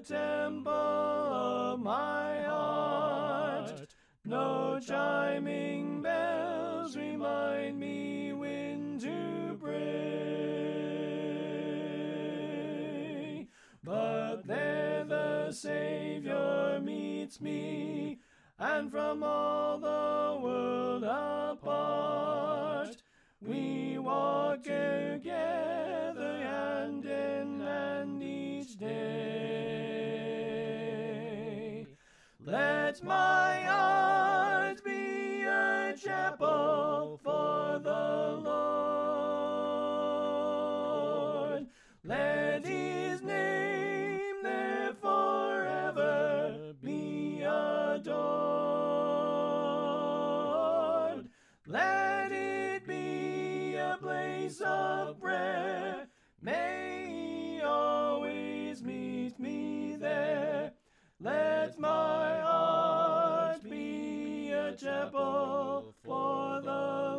temple of my heart. No chiming bells remind me when to pray, but there the Savior meets me, and from all the world apart, we walk together hand in hand each day. Let my heart be a chapel for the Lord. Let his name there forever be adored. Let it be a place of prayer. May he always meet me there. Let my heart be a chapel for the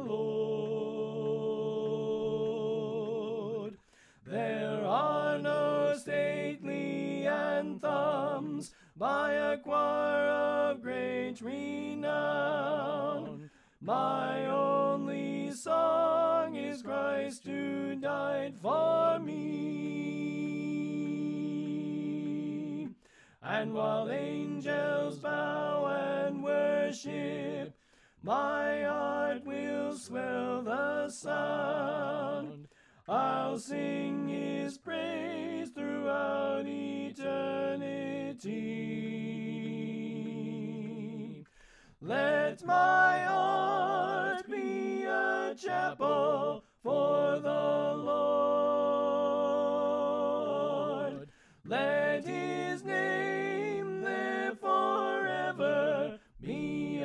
Lord. There are no stately anthems by a choir of great renown. My only song is Christ who died for me. And while angels bow and worship, my heart will swell the sound. I'll sing his praise throughout eternity. Let my heart be a chapel for the Lord. Let his name there forever be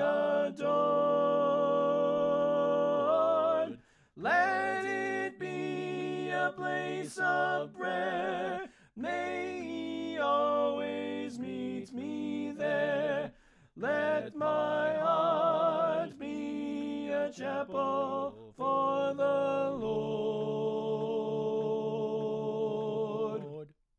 adored. Let it be a place of prayer. May he always meet me there. Let my heart be a chapel for the Lord.